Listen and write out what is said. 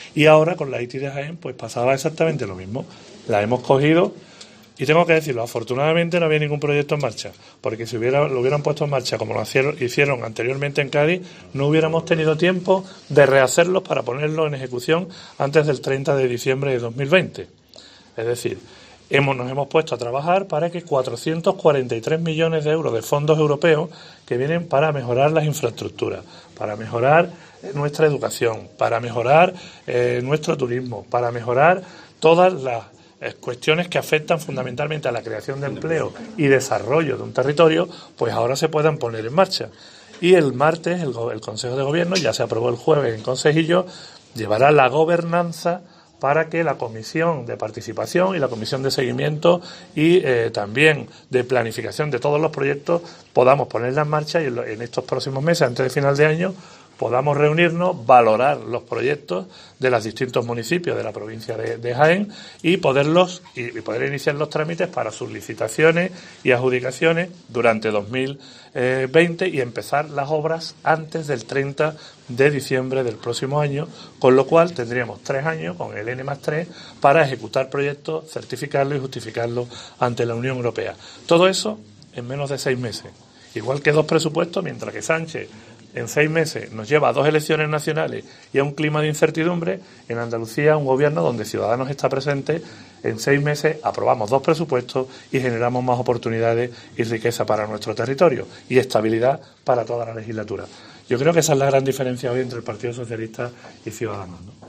Y ahora con la ITI de Jaén pues pasaba exactamente lo mismo. La hemos cogido y tengo que decirlo, afortunadamente no había ningún proyecto en marcha, porque si lo hubieran puesto en marcha como lo hicieron anteriormente en Cádiz, no hubiéramos tenido tiempo de rehacerlos para ponerlos en ejecución antes del 30 de diciembre de 2020. Es decir, nos hemos puesto a trabajar para que 443 millones de euros de fondos europeos que vienen para mejorar las infraestructuras, para mejorar nuestra educación, para mejorar nuestro turismo, para mejorar todas las cuestiones que afectan fundamentalmente a la creación de empleo y desarrollo de un territorio, pues ahora se puedan poner en marcha. Y el martes el Consejo de Gobierno, ya se aprobó el jueves en Consejillo, llevará la gobernanza para que la Comisión de Participación y la Comisión de Seguimiento y también de planificación de todos los proyectos podamos ponerla en marcha y en estos próximos meses, antes de final de año, podamos reunirnos, valorar los proyectos de los distintos municipios de la provincia de Jaén y poder iniciar los trámites para sus licitaciones y adjudicaciones durante 2020 y empezar las obras antes del 30 de diciembre del próximo año, con lo cual tendríamos 3 años con el N+3 para ejecutar proyectos, certificarlos y justificarlos ante la Unión Europea. Todo eso en menos de 6 meses. Igual que 2 presupuestos, mientras que Sánchez en 6 meses nos lleva a 2 elecciones nacionales y a un clima de incertidumbre, en Andalucía un gobierno donde Ciudadanos está presente, en 6 meses aprobamos 2 presupuestos y generamos más oportunidades y riqueza para nuestro territorio y estabilidad para toda la legislatura. Yo creo que esa es la gran diferencia hoy entre el Partido Socialista y Ciudadanos, ¿no?